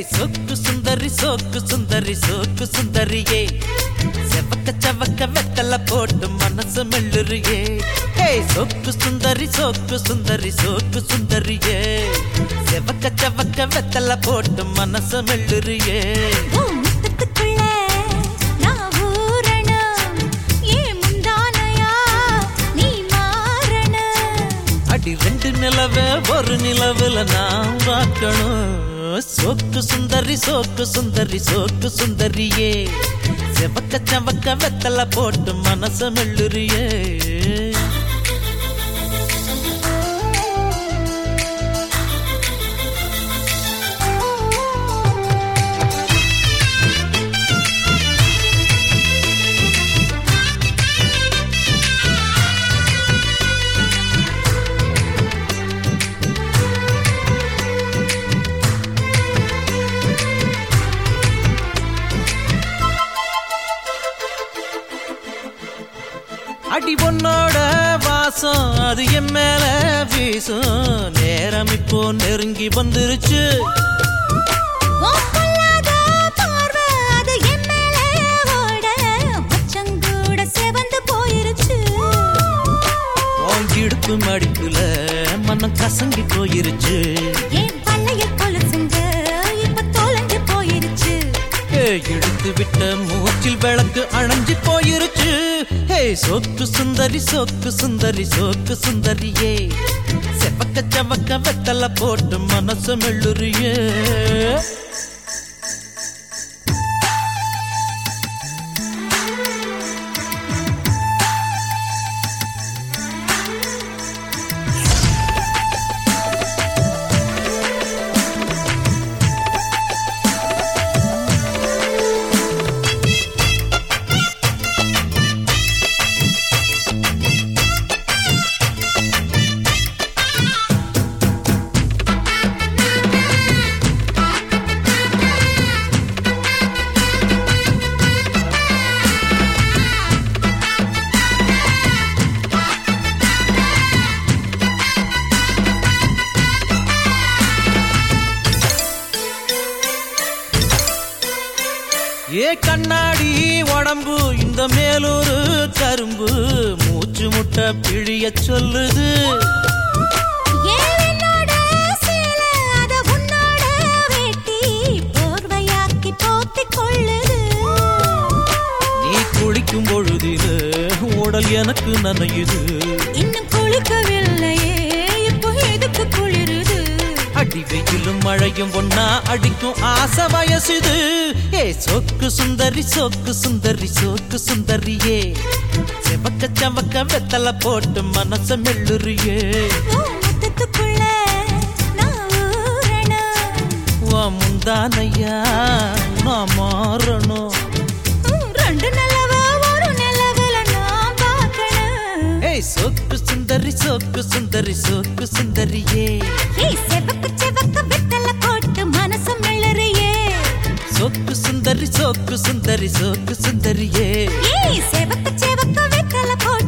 சோக்கு சுந்தரி சோக்கு சுந்தரி சோக்கு சுந்தரியே செவக்க செவக்க வெத்தல போட்டு மனசு மெல்லுறியே சோக்கு சுந்தரி சோக்கு சுந்தரி சோக்கு சுந்தரியே செவக்க செவக்க வெத்தல போட்டு மனசு மெல்லுறியே அடி ரெண்டு நிலவே ஒரு நிலவுல நான் பார்க்கணும் சோக்கு சுந்தரி சோக்கு சுந்தரி சோக்கு சுந்தரியே செவக்க செவக்க வெத்தல போட்டு மனச மெல்லுறியே அடி பொன்னோட வாசம் அது என் மேல வீசும் நேரம் இப்போ நெருங்கி வந்துருச்சு இடுப்பு மடிப்புல மனம் கசங்கி போயிருச்சு எடுத்து விட்ட மூச்சில் விளக்கு அணைஞ்சு போயிருச்சு சோக்கு சுந்தரி சோக்கு சுந்தரி சோக்கு சுந்தரியே செவக்க செவக்க வெத்தல போட்டு மனசு மெல்லுறியே கண்ணாடி உடம்பு இந்த மேலூரு கரும்பு மூச்சு முட்டை பிழிய சொல்லுது நீ குளிக்கும் பொழுதில உடல் எனக்கு நனையுது இன்னும் குளிக்கவில்லையே இப்போ எதுக்கு குளிருது அடி வெயிலும் மழையும் ஒன்னா அடிக்கும் ஆசை வயசுது சோக்கு சுந்தரி சோக்கு சுந்தரி சோக்கு சுந்தரியே செவக்க செவக்க வெத்தல போட்டு மனச மெல்லுறியே முந்தானையா நான் மாறணும் ரெண்டு நிலவா ஒரு நிலவுல நான் பார்க்கணும் சோக்கு சுந்தரி சோக்கு சுந்தரி சோக்கு சுந்தரியே செவக்க செவக்க வெத்தல போட்டு மனசு மெல்லுறியே சோக்கு சுந்தரி சோக்கு சுந்தரி சோக்கு சுந்தரியே செவக்க செவக்க வெத்தல போட்டு